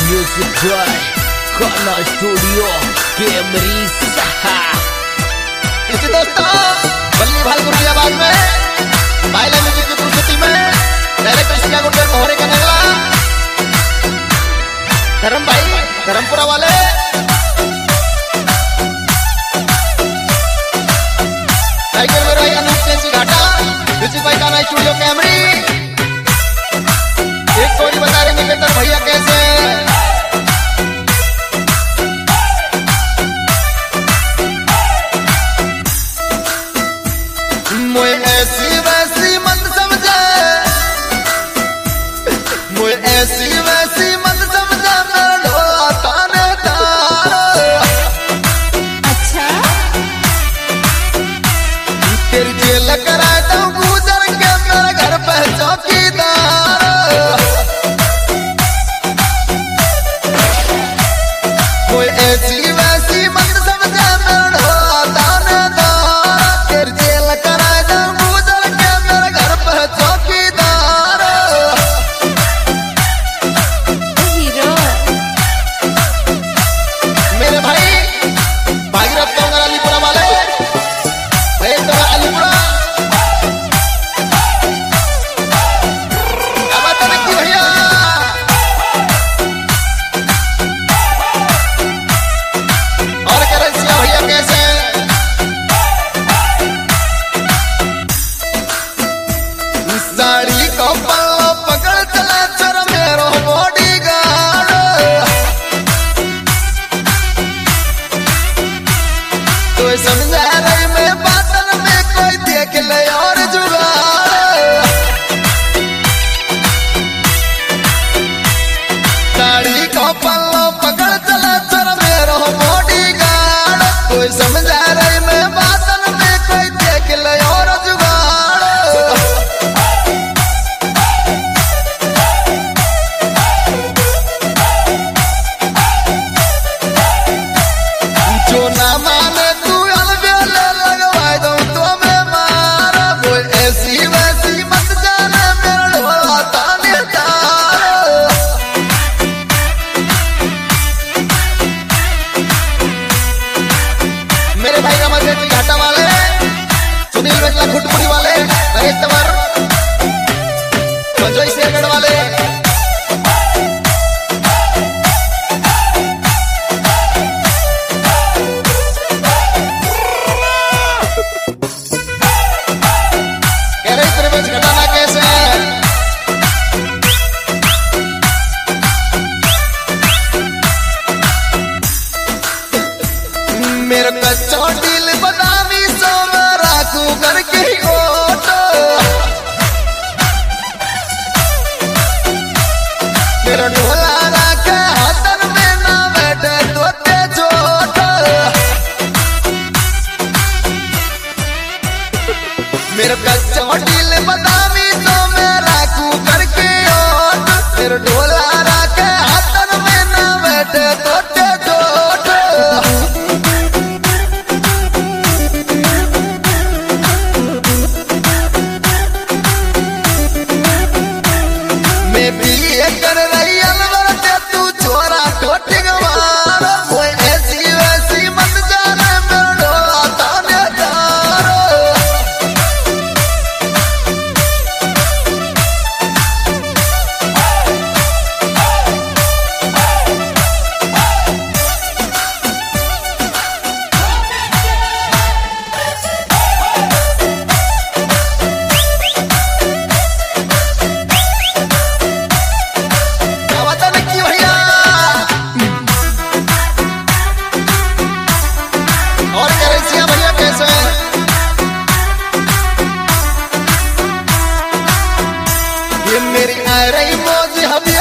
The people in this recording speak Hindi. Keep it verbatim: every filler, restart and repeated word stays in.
Music by Khana Studio कैमरी सहा। इसी दोस्तों बल्ली भाई गुरु की आवाज में बाइला म्यूजिक की प्रस्तुति में डायरेक्टर शिका गुंडर मोहरे का नगला धर्म भाई धर्मपुरा वाले टाइगर में भाई अनूप सिंह घाटा म्यूजिक भाई खाना स्टूडियो कैमरी। एक कोई बता रहे निकेतन भैया कैसे मोए ऐसी वैसी मत समझे, मोए ऐसी वैसी मत समझे मेरा ढोला थानेदार। अच्छा तेरी जेल कराए तो गुजर के मेरे घर पे चौकीदार। मोए ऐसी वैसी मत समझे मेरा ढोला थानेदार। तेरी जेल कराए तो गुजर के मेरे घर पे चौकीदार। हीरो मेरे भाई भागीरथ तोंगर अलीपुरा वाले भाई तो अलीपुरा क्या बात है निक्की भैया। और कह रहे सिया भैया कैसे साड़ी को पल्लो पकड़ चला चर मेरो बॉडीगार्ड। कोई समझा रही मैं बातन में कोई देख ले और जुगाड़। साड़ी को पल्लो पकड़ चला चर मेरो बॉडीगार्ड। कोई समझा रही मैं बातन में कोई देख ले और जुगाड़। जो ना माने तू अलबेले लगवाए दो तो मैं मारा। कोई ऐसी वैसी मत जाने मेरा ढोला थानेदार। मेरे भाई रमन जी घाटा वाले सुनील बेटला खुटपुरी वाले महेश तंवर संजय शेरगढ़ वाले कह रहे त्रिवेश घटाना कैसे है। मेरे कच्चा दिल बदामी सो मैं राखू करके ओटो। मेरा ढोला राखे हाथन में ना बैठे तोते छोटो। मेरा कच्चा दिल बदामी सो मैं राखू करके ओटो। मेरा ढोला राखे हाथन में ना बैठे तोते छोटो। मैं भी ये कर रही अलवर से तू छोरा ठोटी गवार। कोई ऐसी वैसी मत जाने मेरा ढोला थानेदार। क्या बात है निक्की भैया। और कह रही सिया भैया कैसे ये मेरी आ रही मौज हबी